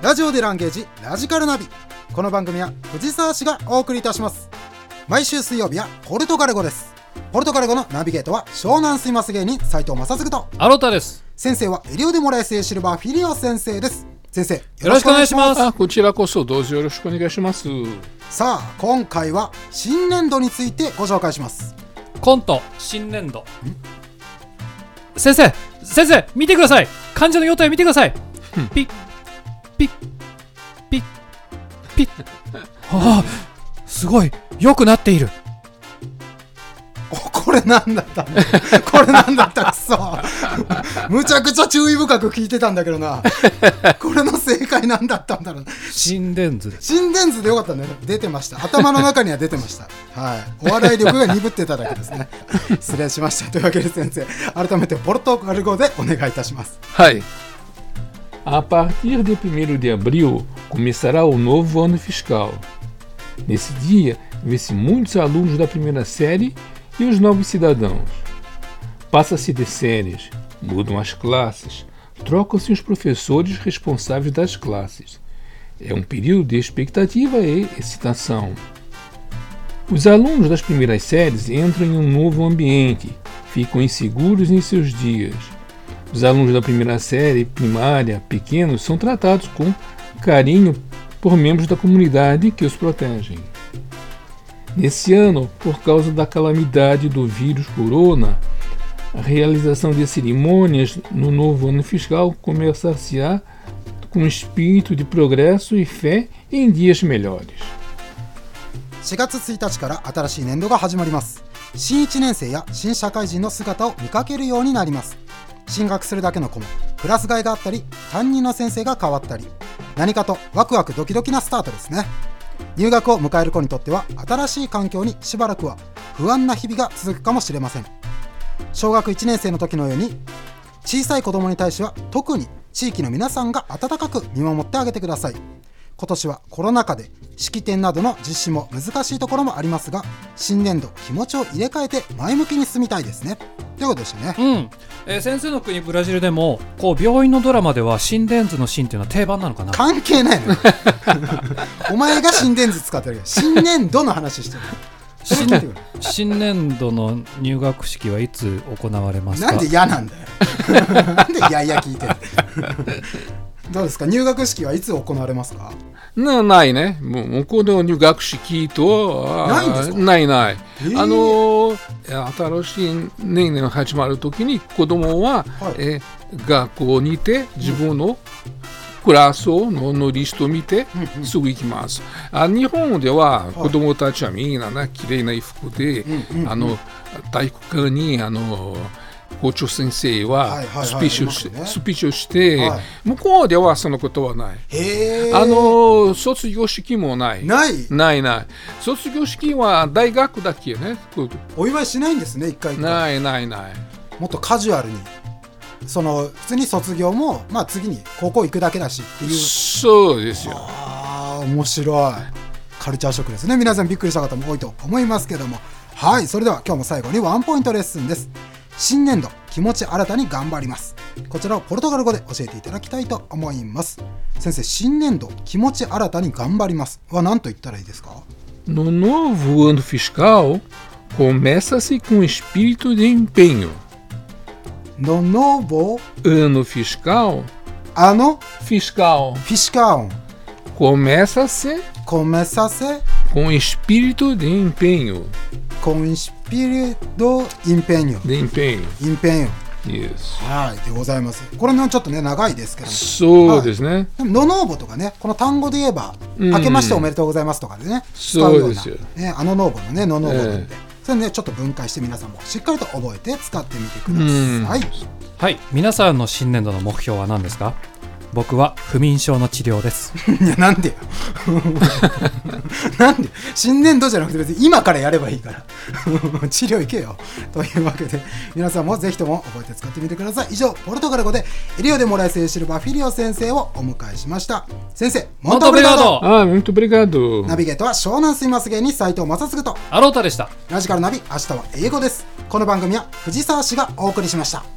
ラジオでランゲージラジカルナビ。この番組は藤沢市がお送りいたします。毎週水曜日はポルトガル語です。ポルトガル語のナビゲートは湘南すいます芸人斉藤正嗣とアロタです。 先生はエリオデモラエスエシルバーフィリオ先生です。先生よろしくお願いします。 こちらこそどうぞよろしくお願いします。 さあ今回は新年度についてご紹介します。 コント新年度。先生見てください。患者の容体見てください。ピッピッピッピッああ、すごい良くなっている。 これなんだったこれなんだったくそむちゃくちゃ注意深く聞いてたんだけどなこれの正解なんだったんだろう。 心電図でよかったね。出てました。頭の中には出てましたはい。お笑い力が鈍ってただけですね失礼しました。というわけで先生、改めてポルトガル語でお願いいたします。 はい。A partir de 1º de abril começará o novo ano fiscal. Nesse dia, vê-se muitos alunos da primeira série e os novos cidadãos. Passa-se de séries, mudam as classes, trocam-se os professores responsáveis das classes. É um período de expectativa e excitação. Os alunos das primeiras séries entram em um novo ambiente, ficam inseguros em seus dias. Os alunos da primeira série, primária, pequenos, são tratados com carinho por membros da comunidade que os protegem. Nesse ano, por causa da calamidade do vírus corona, a realização de cerimônias no novo ano fiscal começar-se-á com espírito de progresso e fé em dias melhores. 4月1日から新しい年度が始まります。新1年生や新社会人の姿を見かけるようになります。進学するだけの子もクラス替えがあったり、担任の先生が変わったり、何かとワクワクドキドキなスタートですね。入学を迎える子にとっては新しい環境にしばらくは不安な日々が続くかもしれません。小学1年生の時のように小さい子供に対しては特に地域の皆さんが温かく見守ってあげてください。今年はコロナ禍で式典などの実施も難しいところもありますが、新年度気持ちを入れ替えて前向きに進みたいですね。ということでしたね。 先生の国ブラジルでもこう病院のドラマでは心電図の心っていうのは定番なのかな。 関係ないのお前が心電図使ってるけど新年度の話してる新年度の入学式はいつ行われますか。 なんで嫌なんだよなんでいや聞いてるどうですか、入学式はいつ行われますか。 ないね。向こうの入学式とないんですか。 ない。新しい年々始まるときに子供は、学校にて自分のクラスのリストを見てすぐ行きます。日本では子供たちはみんな綺麗な衣服で、体育館に校長先生はスピーチをして、向こうではそのことはない。卒業式もない。卒業式は大学だけね。 お祝いしないんですね。一回ない。 もっとカジュアルに、普通に卒業も、次に高校行くだけだしっていう。 そうですよ。 面白いカルチャーショックですね。皆さんびっくりした方も多いと思いますけども、はい。それでは今日も最後にワンポイントレッスンです。新年度気持ち新たに頑張ります。こちらをポルトガル語で教えていただきたいと思います。先生、新年度気持ち新たに頑張りますは何と言ったらいいですか。 No novo ano fiscal começa-se com espírito de empenho. No novo ano fiscal fiscal começa-se com espírito de empenho. Com espírito de empenho。はいでございます。これもちょっとね長いですけども。 そうですね。 でもノノーボとかね、この単語で言えば、明けましておめでとうございますとかでね、使うような、 そうですよ、 ノノーボのね、ノノーボなんで、それねちょっと分解して皆さんもしっかりと覚えて使ってみてください。 はい、皆さんの新年度の目標は何ですか。僕は不眠症の治療ですいやなんでよなんで新年度じゃなくて別に今からやればいいから治療行けよというわけで、皆さんもぜひとも覚えて使ってみてください。以上、ポルトガル語でエリオデモラエスエシルバーフィリオ先生をお迎えしました。先生、モントブリガード。 Muito obrigado。 ナビゲートは湘南すいます芸人斉藤正嗣とアロータでした。 ラジカルナビ、明日は英語です。この番組は藤沢市がお送りしました。